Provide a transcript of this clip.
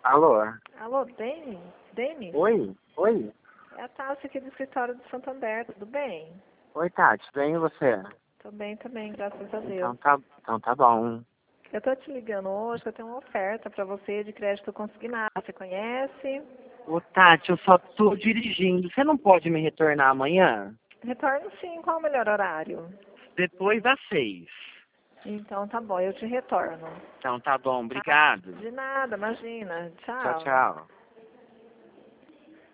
Alô? Alô, Denis? Denis? Oi? Oi? É a Tássia aqui do escritório do Santander, tudo bem? Oi, Tati, bem e você? Tô bem também, graças a Deus. Então tá bom. Eu tô te ligando hoje, que eu tenho uma oferta pra você de crédito consignado. Você conhece? Ô, Tati, eu só tô dirigindo. Você não pode me retornar amanhã? Retorno sim, qual o melhor horário? Depois das 6. Então tá bom, eu te retorno. Então tá bom, obrigado. De nada, imagina. Tchau, Tchau. tchau.